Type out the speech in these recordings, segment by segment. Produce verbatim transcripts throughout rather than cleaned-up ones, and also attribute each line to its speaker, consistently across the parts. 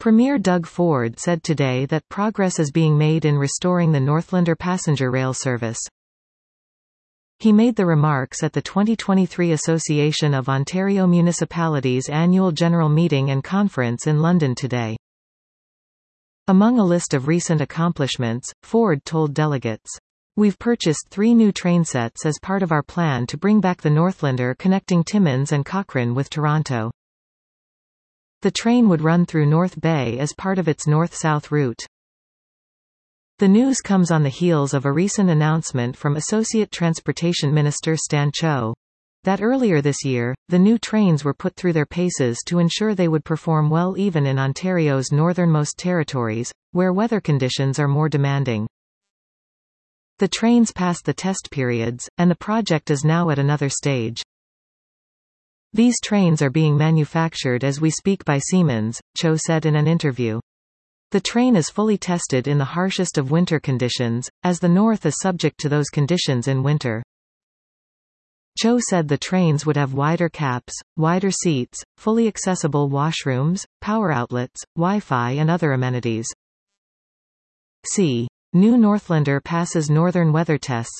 Speaker 1: Premier Doug Ford said today that progress is being made in restoring the Northlander passenger rail service. He made the remarks at the twenty twenty-three Association of Ontario Municipalities annual general meeting and conference in London today. Among a list of recent accomplishments, Ford told delegates, "We've purchased three new train sets as part of our plan to bring back the Northlander connecting Timmins and Cochrane with Toronto. The train would run through North Bay as part of its north-south route." The news comes on the heels of a recent announcement from Associate Transportation Minister Stan Cho that earlier this year, the new trains were put through their paces to ensure they would perform well even in Ontario's northernmost territories, where weather conditions are more demanding. The trains passed the test periods, and the project is now at another stage. "These trains are being manufactured as we speak by Siemens," Cho said in an interview. "The train is fully tested in the harshest of winter conditions, as the north is subject to those conditions in winter." Cho said the trains would have wider caps, wider seats, fully accessible washrooms, power outlets, Wi-Fi and other amenities. See. New Northlander passes northern weather tests.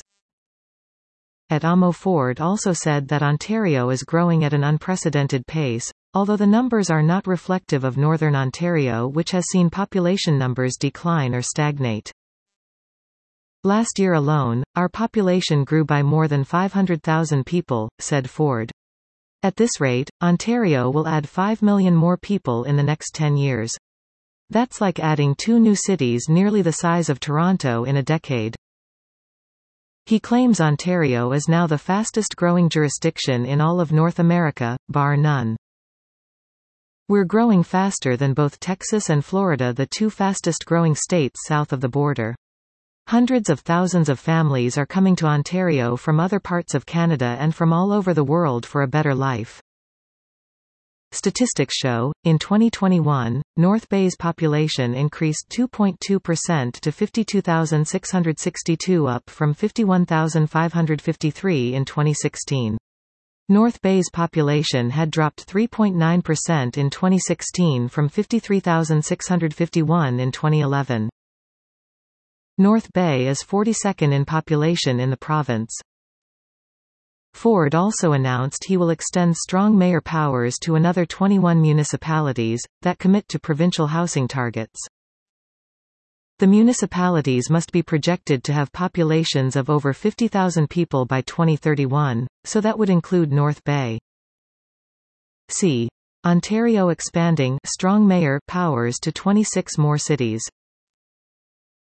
Speaker 1: At A M O Ford also said that Ontario is growing at an unprecedented pace, although the numbers are not reflective of Northern Ontario, which has seen population numbers decline or stagnate. "Last year alone, our population grew by more than five hundred thousand people," said Ford. "At this rate, Ontario will add five million more people in the next ten years. That's like adding two new cities nearly the size of Toronto in a decade." He claims Ontario is now the fastest-growing jurisdiction in all of North America, bar none. "We're growing faster than both Texas and Florida, the two fastest-growing states south of the border. Hundreds of thousands of families are coming to Ontario from other parts of Canada and from all over the world for a better life." Statistics show, in twenty twenty-one, North Bay's population increased two point two percent to fifty-two thousand six hundred sixty-two, up from fifty-one thousand five hundred fifty-three in twenty sixteen. North Bay's population had dropped three point nine percent in twenty sixteen from fifty-three thousand six hundred fifty-one in twenty eleven. North Bay is forty-second in population in the province. Ford also announced he will extend strong mayor powers to another twenty-one municipalities that commit to provincial housing targets. The municipalities must be projected to have populations of over fifty thousand people by twenty thirty-one, so that would include North Bay. See. Ontario expanding strong mayor powers to twenty-six more cities.